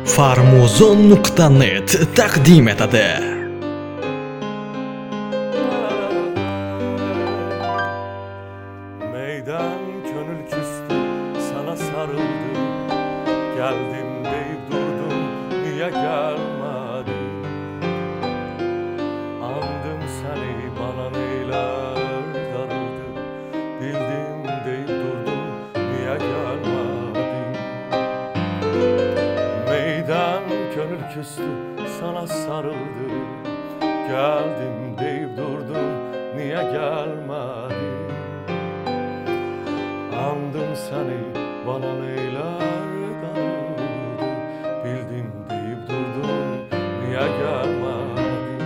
Farmuzon.net taqdim etadi. Meydan gönül küstü, sana sarıldı. Geldim deyip durdum, niye gelmedin? Andım seni, bana neyler darıldı. Bildim deyip durdum, niye gelmedin? Meydan gönül küstü, sana sarıldı. Geldim deyip durdum, niye gelmedin? Andım seni, bana neyler darıldı. Bildim deyip durdum, niye gelmedin?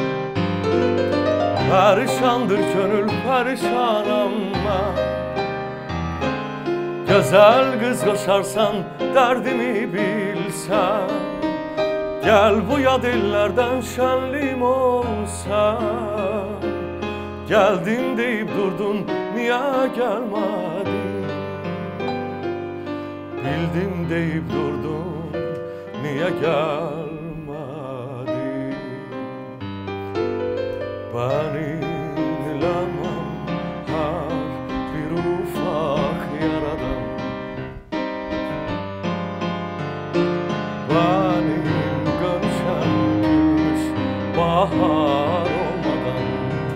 Perişandır gönül, perişan ama güzel kız koşarsan, derdimi bilsen. Gel bu yad ellerden şenliğim olsa. Geldim deyip durdun, niye gelmedin? Bildim deyip durdun, niye gelmedin? Benim lamam har bir ufak yaradan. Benim gönşem gümüş bahar olmadan.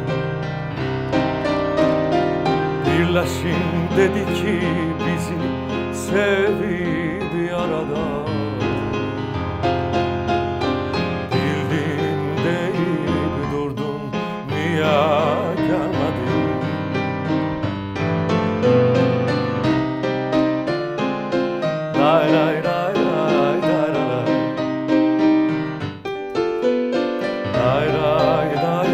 Birleşin dedi ki bizi sevip yaradan. Bildim deyip durdum, niye gelmedin? Lay lay lay lay lay lay lay lay lay lay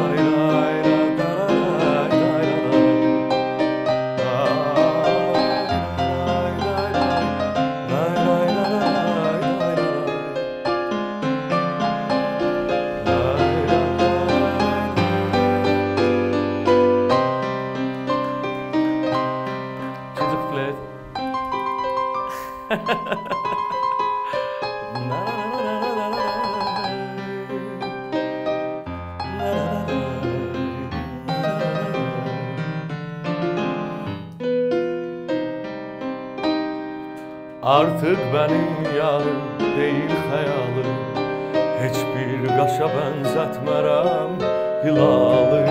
Artık benim yarım değil hayalim. Hiçbir kaşa benzetmerem hilalı.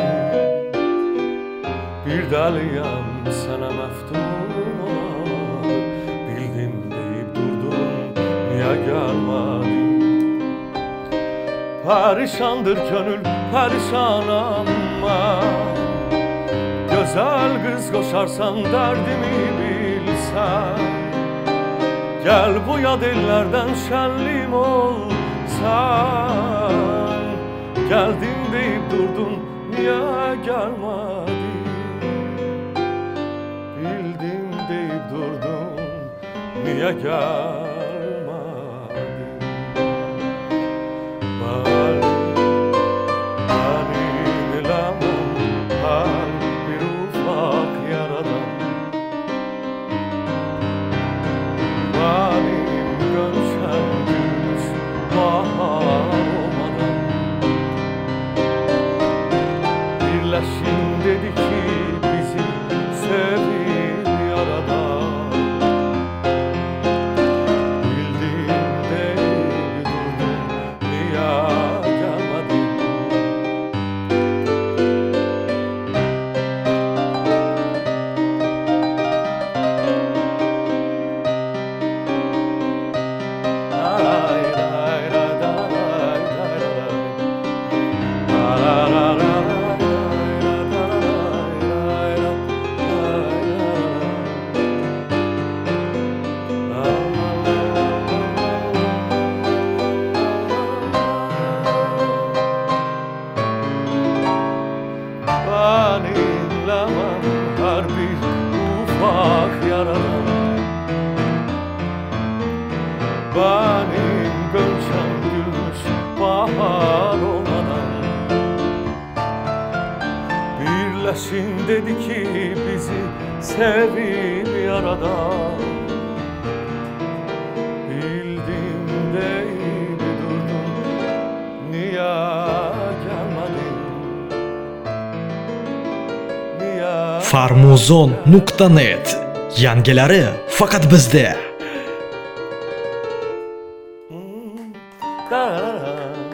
Bir deliyem sana meftun olalı. Bildim deyip durdun, niye gelmedin? Perişandır gönül, perişan ama güzel kız koşarsan, derdimi bilsen. Gel bu yad ellerden şenliğim olsan. Geldim deyip durdun, niye gelmedin? Bildim deyip durdun, niye gelmedin? Benim lamam har bir ufak yaradan. Benim gönşem gümüş bahar olmadan. Birleşin dedi ki bizi sevip yaradan. Bildim deyip durdum, niye gelmedin? Benim lamam har bir ufak yaradan. Benim gönşem gümüş bahar olmadan. Birleşin dedi ki bizi sevip yaradan. Bildim de Farmuzon.net. Yangilari faqat bizda. Da-da-da.